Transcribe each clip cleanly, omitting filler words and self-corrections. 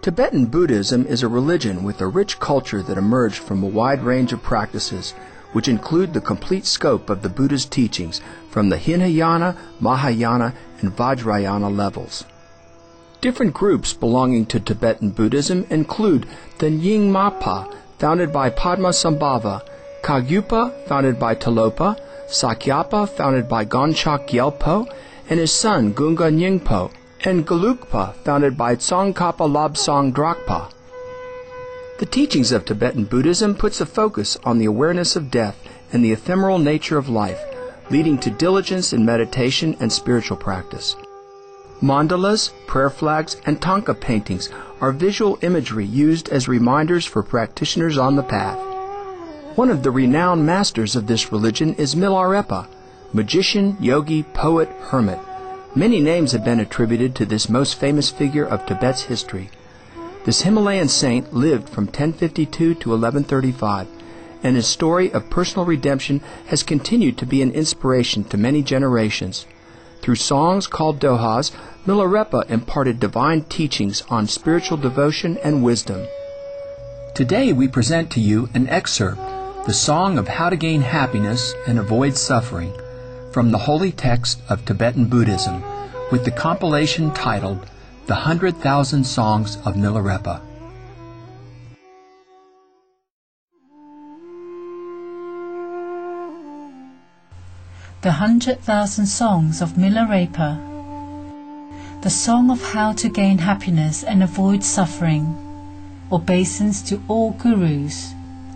Tibetan Buddhism is a religion with a rich culture that emerged from a wide range of practices, which include the complete scope of the Buddha's teachings from the Hinayana, Mahayana, and Vajrayana levels. Different groups belonging to Tibetan Buddhism include the Nyingmapa, founded by Padmasambhava, Kagyupa, founded by Tilopa, Sakyapa, founded by Gonchok Gyelpo and his son Gunga Nyingpo, and Gelugpa, founded by Tsongkhapa Lobsang Drakpa. The teachings of Tibetan Buddhism puts a focus on the awareness of death and the ephemeral nature of life, leading to diligence in meditation and spiritual practice. Mandalas, prayer flags, and tanka paintings are visual imagery used as reminders for practitioners on the path. One of the renowned masters of this religion is Milarepa, magician, yogi, poet, hermit. Many names have been attributed to this most famous figure of Tibet's history. This Himalayan saint lived from 1052 to 1135, and his story of personal redemption has continued to be an inspiration to many generations. Through songs called dohas, Milarepa imparted divine teachings on spiritual devotion and wisdom. Today we present to you an excerpt, the Song of How to Gain Happiness and Avoid Suffering, from the holy text of Tibetan Buddhism, with the compilation titled The 100,000 Songs of Milarepa. The 100,000 Songs of Milarepa. The Song of How to Gain Happiness and Avoid Suffering. Obeisance to all Gurus.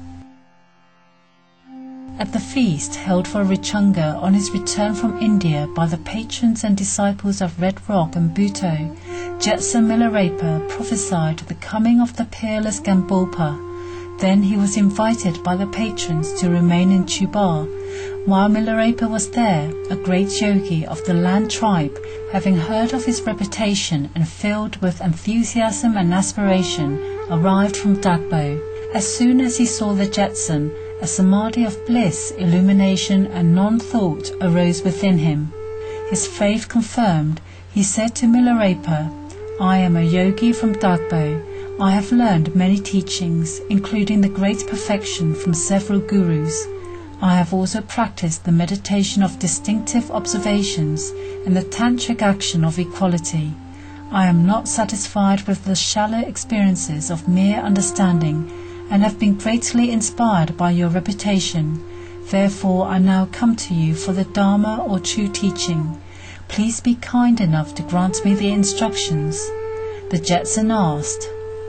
At the feast held for Richunga on his return from India by the patrons and disciples of Red Rock and Bhutto, Jetsun Milarepa prophesied the coming of the peerless Gambulpa. Then he was invited by the patrons to remain in Chubar. While Milarepa was there, a great yogi of the Land tribe, having heard of his reputation and filled with enthusiasm and aspiration, arrived from Dagbo. As soon as he saw the Jetsun, a samadhi of bliss, illumination, and non-thought arose within him. His faith confirmed, he said to Milarepa, "I am a yogi from Dagbo. I have learned many teachings, including the great perfection from several gurus. I have also practiced the meditation of distinctive observations and the tantric action of equality. I am not satisfied with the shallow experiences of mere understanding, and have been greatly inspired by your reputation. Therefore I now come to you for the Dharma or true teaching. Please be kind enough to grant me the instructions." The Jetsun asked,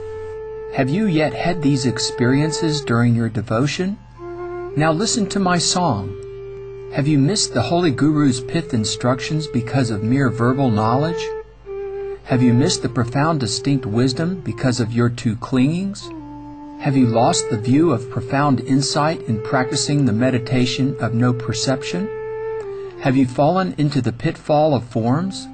"Have you yet had these experiences during your devotion? Now listen to my song. Have you missed the Holy Guru's pith instructions because of mere verbal knowledge? Have you missed the profound distinct wisdom because of your two clingings? Have you lost the view of profound insight in practicing the meditation of no perception? Have you fallen into the pitfall of forms?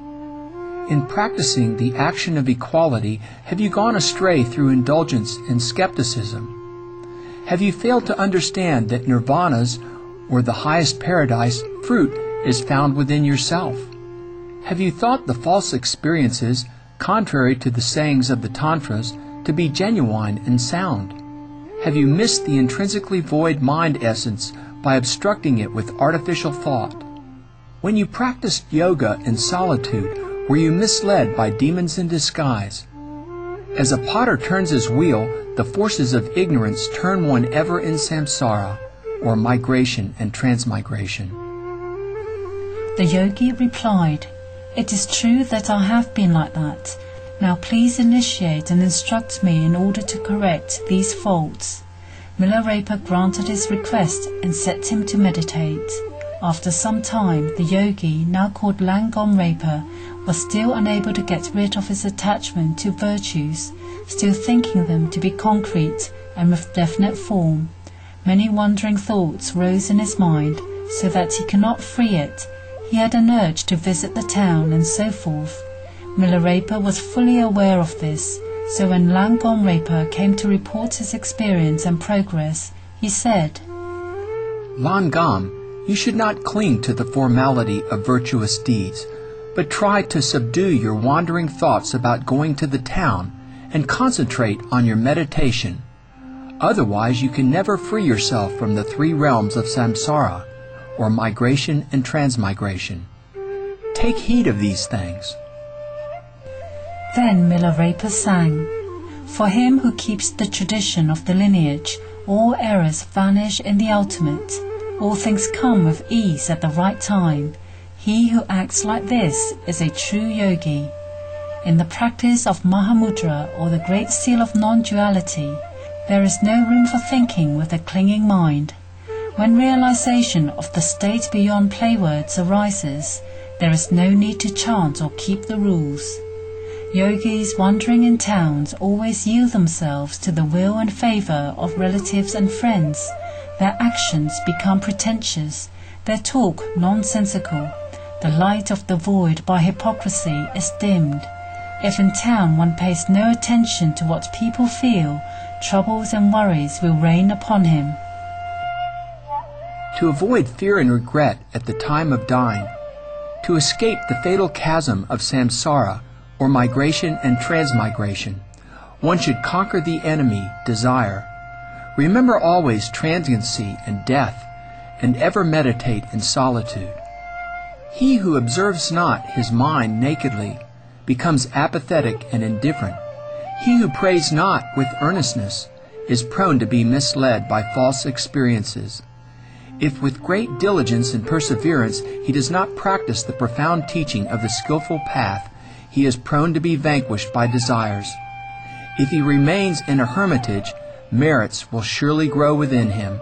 In practicing the action of equality, have you gone astray through indulgence and skepticism? Have you failed to understand that nirvana's, or the highest paradise, fruit is found within yourself? Have you thought the false experiences, contrary to the sayings of the Tantras, to be genuine and sound? Have you missed the intrinsically void mind essence by obstructing it with artificial thought? When you practiced yoga in solitude, were you misled by demons in disguise? As a potter turns his wheel, the forces of ignorance turn one ever in samsara, or migration and transmigration. The yogi replied, "It is true that I have been like that. Now please initiate and instruct me in order to correct these faults." Milarepa granted his request and set him to meditate. After some time, the yogi, now called Langomrepa, was still unable to get rid of his attachment to virtues, still thinking them to be concrete and with definite form. Many wandering thoughts rose in his mind, so that he could not free it. He had an urge to visit the town and so forth. Milarepa was fully aware of this, so when Langomrepa came to report his experience and progress, he said, "Langam, you should not cling to the formality of virtuous deeds, but try to subdue your wandering thoughts about going to the town and concentrate on your meditation. Otherwise, you can never free yourself from the three realms of samsara, or migration and transmigration. Take heed of these things. Then Milarepa sang, "For him who keeps the tradition of the lineage, all errors vanish in the ultimate. All things come with ease at the right time. He who acts like this is a true yogi. In the practice of Mahamudra, or the Great Seal of non-duality, there is no room for thinking with a clinging mind. When realization of the state beyond play words arises, there is no need to chant or keep the rules. Yogis wandering in towns always yield themselves to the will and favor of relatives and friends. Their actions become pretentious, their talk nonsensical. The light of the void by hypocrisy is dimmed. If in town one pays no attention to what people feel, troubles and worries will rain upon him." To avoid fear and regret at the time of dying, to escape the fatal chasm of samsara, or migration and transmigration, one should conquer the enemy, desire. Remember always transiency and death, and ever meditate in solitude. He who observes not his mind nakedly becomes apathetic and indifferent. He who prays not with earnestness is prone to be misled by false experiences. If with great diligence and perseverance he does not practice the profound teaching of the skillful path, he is prone to be vanquished by desires. If he remains in a hermitage, merits will surely grow within him.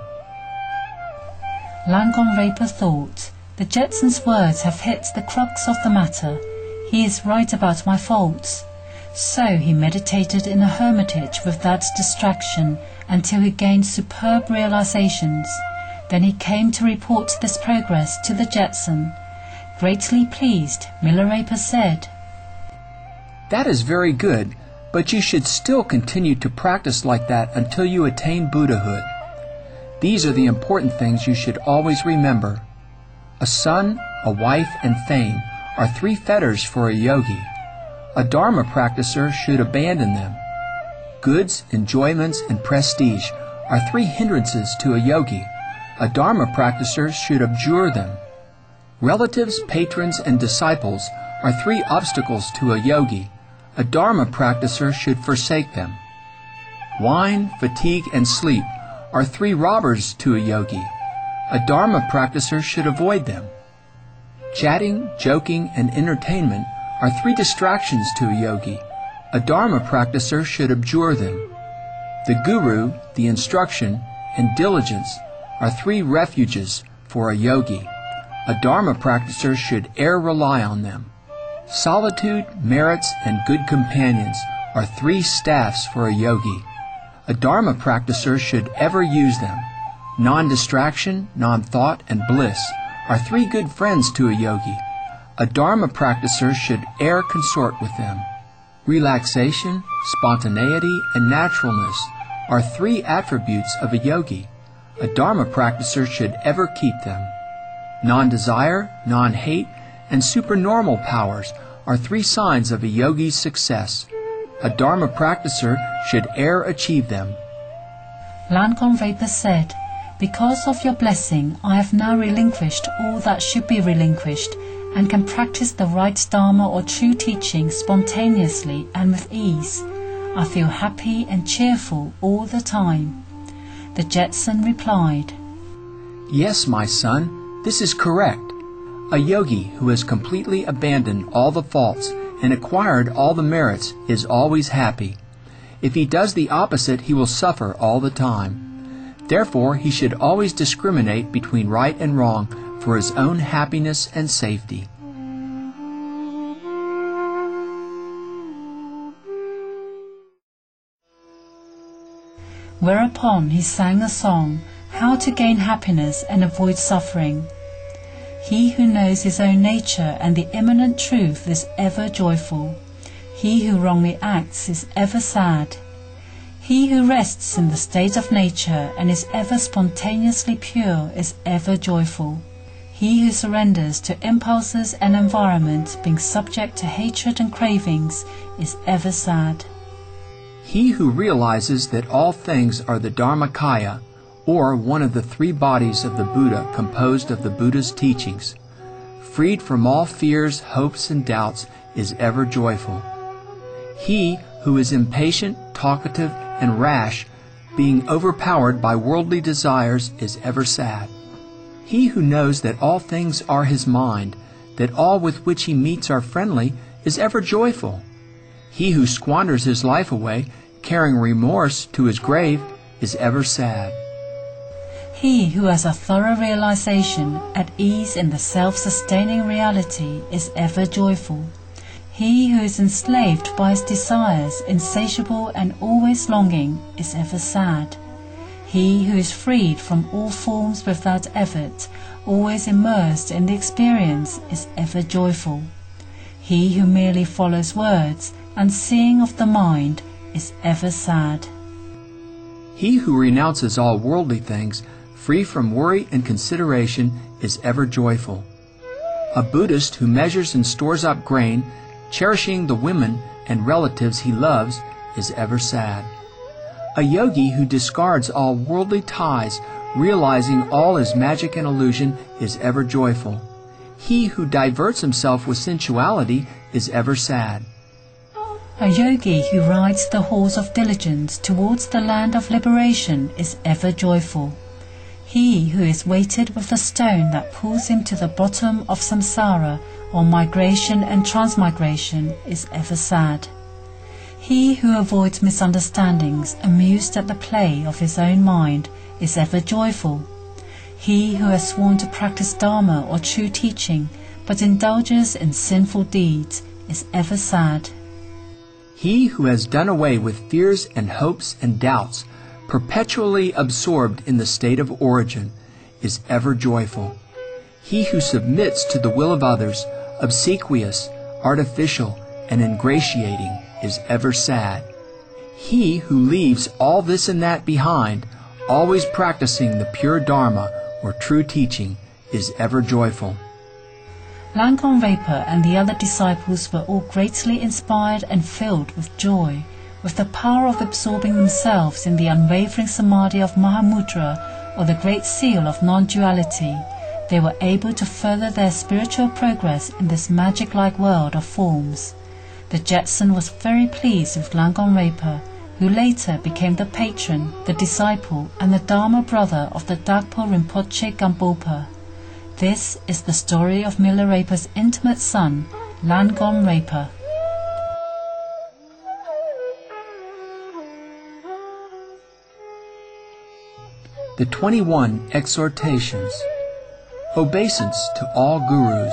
Langonrepa thought, "The Jetson's words have hit the crux of the matter. He is right about my faults." So he meditated in a hermitage without distraction until he gained superb realizations. Then he came to report this progress to the Jetson. Greatly pleased, Milarepa said, "That is very good, but you should still continue to practice like that until you attain Buddhahood. These are the important things you should always remember. A son, a wife, and fame are three fetters for a yogi. A Dharma practicer should abandon them. Goods, enjoyments, and prestige are three hindrances to a yogi. A Dharma practicer should abjure them. Relatives, patrons, and disciples are three obstacles to a yogi. A Dharma practicer should forsake them. Wine, fatigue, and sleep are three robbers to a yogi. A Dharma practicer should avoid them. Chatting, joking, and entertainment are three distractions to a yogi. A Dharma practicer should abjure them. The Guru, the instruction, and diligence are three refuges for a yogi. A Dharma practicer should e'er rely on them. Solitude, merits, and good companions are three staffs for a yogi. A Dharma practicer should ever use them. Non-distraction, non-thought, and bliss are three good friends to a yogi. A Dharma practicer should e'er consort with them. Relaxation, spontaneity, and naturalness are three attributes of a yogi. A Dharma practicer should ever keep them. Non-desire, non-hate, and supernormal powers are three signs of a yogi's success. A Dharma practicer should e'er achieve them. Langonrepa said, "Because of your blessing, I have now relinquished all that should be relinquished and can practice the right Dharma or true teaching spontaneously and with ease. I feel happy and cheerful all the time." The Jetson replied, "Yes, my son, this is correct. A yogi who has completely abandoned all the faults and acquired all the merits is always happy. If he does the opposite, he will suffer all the time. Therefore, he should always discriminate between right and wrong for his own happiness and safety." Whereupon he sang a song, how to gain happiness and avoid suffering. He who knows his own nature and the immanent truth is ever joyful. He who wrongly acts is ever sad. He who rests in the state of nature and is ever spontaneously pure is ever joyful. He who surrenders to impulses and environment, being subject to hatred and cravings, is ever sad. He who realizes that all things are the Dharmakaya, or one of the three bodies of the Buddha composed of the Buddha's teachings, freed from all fears, hopes, and doubts, is ever joyful. He who is impatient, talkative, and rash, being overpowered by worldly desires, is ever sad. He who knows that all things are his mind, that all with which he meets are friendly, is ever joyful. He who squanders his life away, carrying remorse to his grave, is ever sad. He who has a thorough realization, at ease in the self-sustaining reality, is ever joyful. He who is enslaved by his desires, insatiable and always longing, is ever sad. He who is freed from all forms without effort, always immersed in the experience, is ever joyful. He who merely follows words, unseeing of the mind, is ever sad. He who renounces all worldly things, free from worry and consideration, is ever joyful. A Buddhist who measures and stores up grain, cherishing the women and relatives he loves, is ever sad. A yogi who discards all worldly ties, realizing all is magic and illusion, is ever joyful. He who diverts himself with sensuality is ever sad. A yogi who rides the horse of diligence towards the land of liberation is ever joyful. He who is weighted with the stone that pulls him to the bottom of samsara, or migration and transmigration, is ever sad. He who avoids misunderstandings, amused at the play of his own mind, is ever joyful. He who has sworn to practice Dharma or true teaching, but indulges in sinful deeds, is ever sad. He who has done away with fears and hopes and doubts, perpetually absorbed in the state of origin, is ever joyful. He who submits to the will of others, obsequious, artificial, and ingratiating, is ever sad. He who leaves all this and that behind, always practicing the pure Dharma or true teaching, is ever joyful. Langon Repa and the other disciples were all greatly inspired and filled with joy, with the power of absorbing themselves in the unwavering samadhi of Mahamudra, or the great seal of non-duality. They were able to further their spiritual progress in this magic-like world of forms. The Jetsun was very pleased with Langon Repa, who later became the patron, the disciple, and the Dharma brother of the Dagpo Rinpoche Gampopa. This is the story of Milarepa's intimate son, Langon Repa. The 21 Exhortations. Obeisance to all gurus.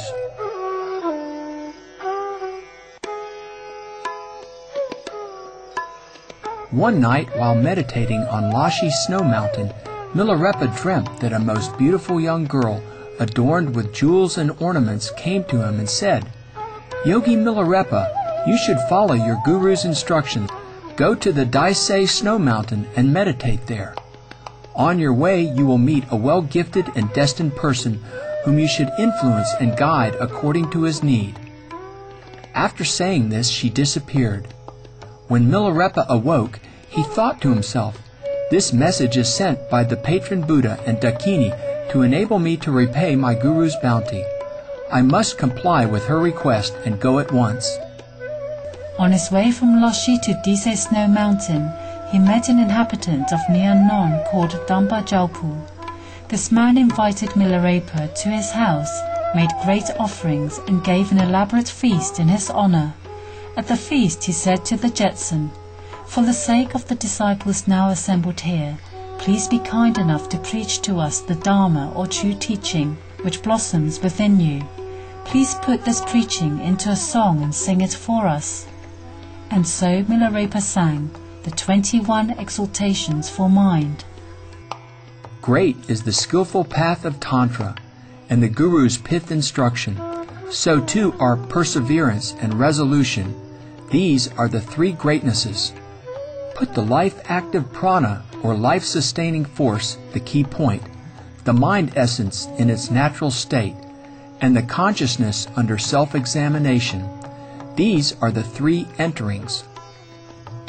One night, while meditating on Lashi Snow Mountain, Milarepa dreamt that a most beautiful young girl, adorned with jewels and ornaments, came to him and said, "Yogi Milarepa, you should follow your guru's instructions. Go to the Daisei Snow Mountain and meditate there. On your way you will meet a well-gifted and destined person whom you should influence and guide according to his need." After saying this, she disappeared. When Milarepa awoke, he thought to himself, "This message is sent by the patron Buddha and Dakini to enable me to repay my guru's bounty. I must comply with her request and go at once." On his way from Lashi to Daisei Snow Mountain, he met an inhabitant of Myanmar called Dampa Jalpu. This man invited Milarepa to his house, made great offerings, and gave an elaborate feast in his honor. At the feast he said to the Jetsun, "For the sake of the disciples now assembled here, please be kind enough to preach to us the Dharma or true teaching which blossoms within you. Please put this preaching into a song and sing it for us." And so Milarepa sang the 21 Exaltations for Mind. Great is the skillful path of Tantra and the Guru's pith instruction. So too are perseverance and resolution. These are the three greatnesses. Put the life-active prana, or life-sustaining force, the key point, the mind essence in its natural state, and the consciousness under self-examination. These are the three enterings.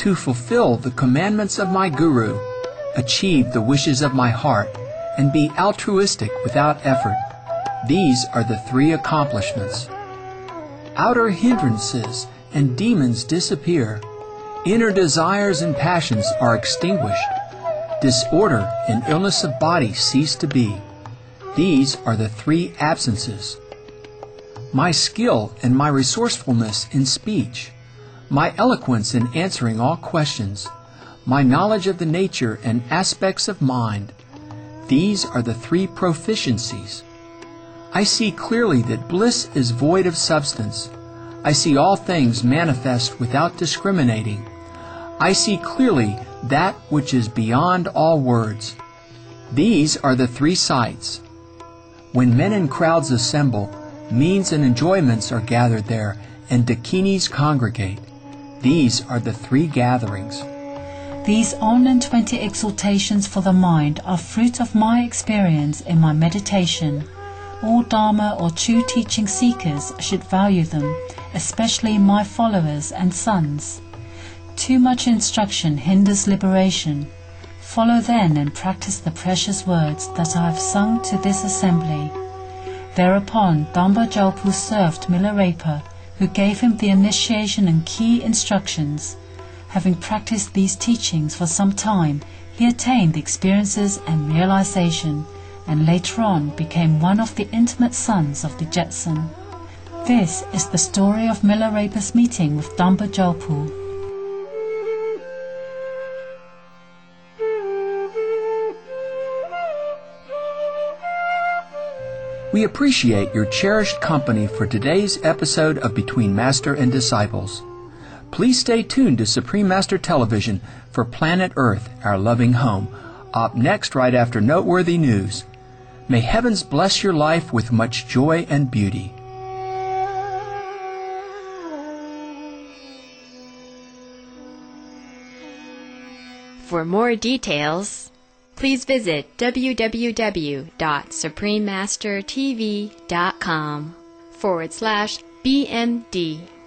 to fulfill the commandments of my Guru, achieve the wishes of my heart, and be altruistic without effort. These are the 3 accomplishments. Outer hindrances and demons disappear. Inner desires and passions are extinguished. Disorder and illness of body cease to be. These are the 3 absences. My skill and my resourcefulness in speech, my eloquence in answering all questions, my knowledge of the nature and aspects of mind, these are the 3 proficiencies. I see clearly that bliss is void of substance. I see all things manifest without discriminating. I see clearly that which is beyond all words. These are the 3 sights. When men in crowds assemble, means and enjoyments are gathered there, and dakinis congregate. These are the 3 gatherings. These 120 exaltations for the mind are fruit of my experience in my meditation. All Dharma or true teaching seekers should value them, especially my followers and sons. Too much instruction hinders liberation. Follow then and practice the precious words that I have sung to this assembly. Thereupon Damba Jalpu served Milarepa, who gave him the initiation and key instructions. Having practiced these teachings for some time, he attained the experiences and realization, and later on became one of the intimate sons of the Jetson. This is the story of Milarepa's meeting with Damba Jalpu. We appreciate your cherished company for today's episode of Between Master and Disciples. Please stay tuned to Supreme Master Television for Planet Earth, Our Loving Home, up next right after noteworthy news. May heavens bless your life with much joy and beauty. For more details, please visit www.suprememastertv.com/BMD.